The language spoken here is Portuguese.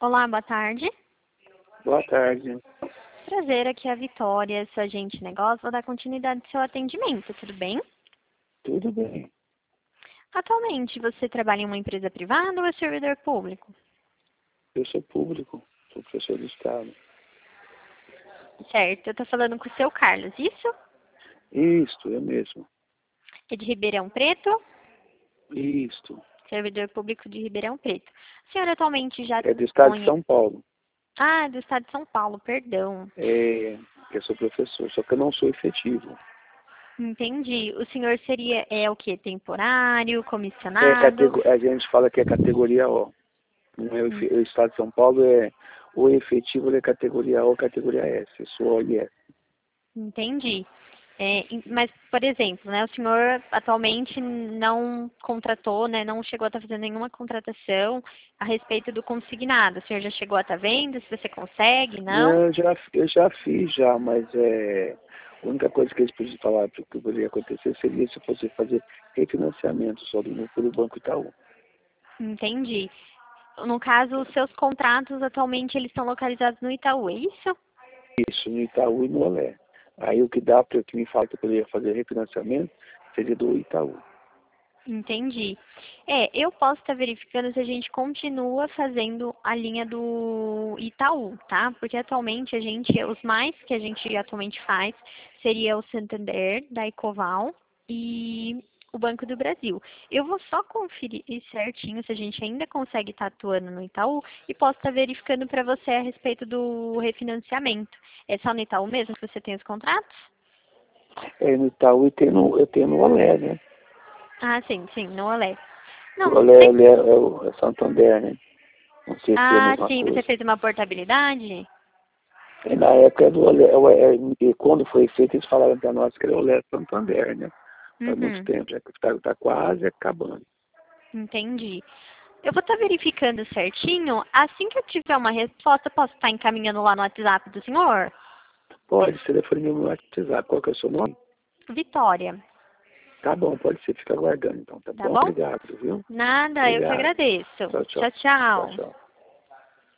Olá, boa tarde. Boa tarde. Prazer, aqui é a Vitória, sua agente de negócio. Vou dar continuidade ao seu atendimento, tudo bem? Tudo bem. Atualmente, você trabalha em uma empresa privada ou é servidor público? Eu sou público, sou professor do Estado. Certo, eu estou falando com o seu Carlos, isso? Isto, eu mesmo. É de Ribeirão Preto? Isto. Servidor público de Ribeirão Preto. A senhora atualmente já É do Estado de dispõe... São Paulo. Ah, do estado de São Paulo, perdão. Eu sou professor, só que eu não sou efetivo. Entendi. O senhor seria, o quê? Temporário, comissionado? A gente fala que é categoria O. Não é Hum, o Estado de São Paulo é o efetivo é categoria O, categoria S. Eu sou O e S. Entendi. Mas, por exemplo, né, o senhor atualmente não contratou, né, não chegou a estar fazendo nenhuma contratação a respeito do consignado. O senhor já chegou a estar vendo se você consegue, não? Não, eu já fiz já, mas a única coisa que eles podiam falar que poderia acontecer seria se fosse fazer refinanciamento só pelo Banco Itaú. Entendi. No caso, os seus contratos atualmente eles estão localizados no Itaú, é isso? Isso, no Itaú e no Olé. Aí o que dá para que me fala que eu poderia fazer refinanciamento seria do Itaú. Entendi. Eu posso estar verificando se a gente continua fazendo a linha do Itaú, tá? Porque atualmente os mais que a gente atualmente faz seria o Santander, da Ecoval e o Banco do Brasil. Eu vou só conferir certinho se a gente ainda consegue estar atuando no Itaú e posso estar verificando para você a respeito do refinanciamento. É só no Itaú mesmo que você tem os contratos? No Itaú e eu tenho no Olé, né? Ah, sim, no Olé. O Não, Olé é Santander, né? Não sei se é a ah, mesma sim, você coisa. fez uma portabilidade? Na época do Olé, e quando foi feito, eles falaram para nós que era o Olé Santander, né? Faz muito Uhum, tempo, já que está quase acabando. entendi. Eu vou estar verificando certinho. Assim que eu tiver uma resposta, posso estar encaminhando lá no WhatsApp do senhor? Pode, telefone meu no WhatsApp. Qual que é o seu nome? Vitória, Tá bom, pode ser. Fica aguardando então, tá tá bom? bom? Obrigado, viu? Nada, eu que Obrigado. agradeço. Tchau, tchau. Tchau, Tchau, tchau. tchau.